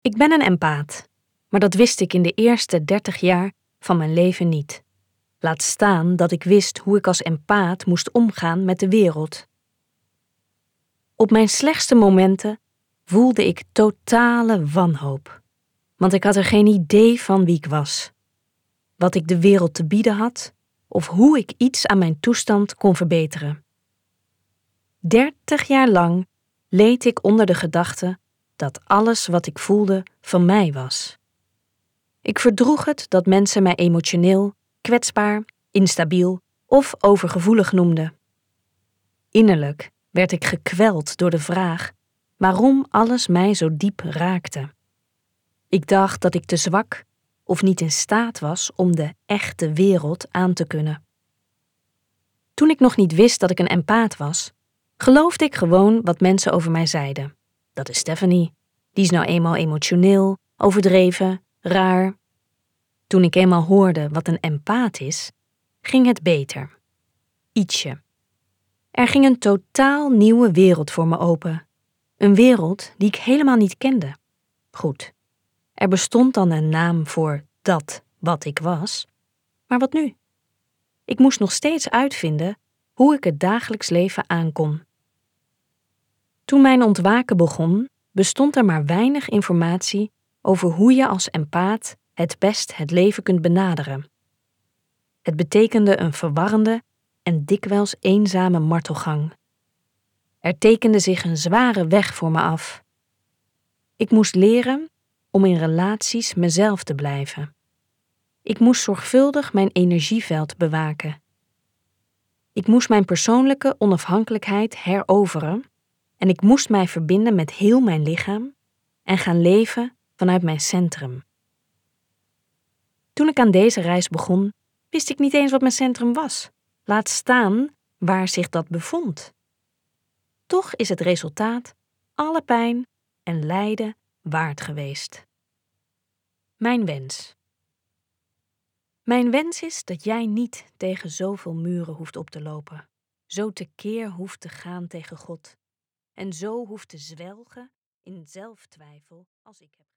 Ik ben een empaat, maar dat wist ik in de eerste 30 jaar van mijn leven niet. Laat staan dat ik wist hoe ik als empaat moest omgaan met de wereld. Op mijn slechtste momenten voelde ik totale wanhoop, want ik had er geen idee van wie ik was, wat ik de wereld te bieden had of hoe ik iets aan mijn toestand kon verbeteren. 30 jaar lang leed ik onder de gedachte dat alles wat ik voelde van mij was. Ik verdroeg het dat mensen mij emotioneel, kwetsbaar, instabiel of overgevoelig noemden. Innerlijk werd ik gekweld door de vraag waarom alles mij zo diep raakte. Ik dacht dat ik te zwak of niet in staat was om de echte wereld aan te kunnen. Toen ik nog niet wist dat ik een empaat was, geloofde ik gewoon wat mensen over mij zeiden. Dat is Stephanie, die is nou eenmaal emotioneel, overdreven, raar. Toen ik eenmaal hoorde wat een empaat is, ging het beter. Ietsje. Er ging een totaal nieuwe wereld voor me open. Een wereld die ik helemaal niet kende. Goed, er bestond dan een naam voor dat wat ik was. Maar wat nu? Ik moest nog steeds uitvinden hoe ik het dagelijks leven aankon. Toen mijn ontwaken begon, bestond er maar weinig informatie over hoe je als empaat het best het leven kunt benaderen. Het betekende een verwarrende en dikwijls eenzame martelgang. Er tekende zich een zware weg voor me af. Ik moest leren om in relaties mezelf te blijven. Ik moest zorgvuldig mijn energieveld bewaken. Ik moest mijn persoonlijke onafhankelijkheid heroveren en ik moest mij verbinden met heel mijn lichaam en gaan leven vanuit mijn centrum. Toen ik aan deze reis begon, wist ik niet eens wat mijn centrum was. Laat staan waar zich dat bevond. Toch is het resultaat alle pijn en lijden waard geweest. Mijn wens. Mijn wens is dat jij niet tegen zoveel muren hoeft op te lopen, zo tekeer hoeft te gaan tegen God en zo hoeft te zwelgen in zelftwijfel als ik heb.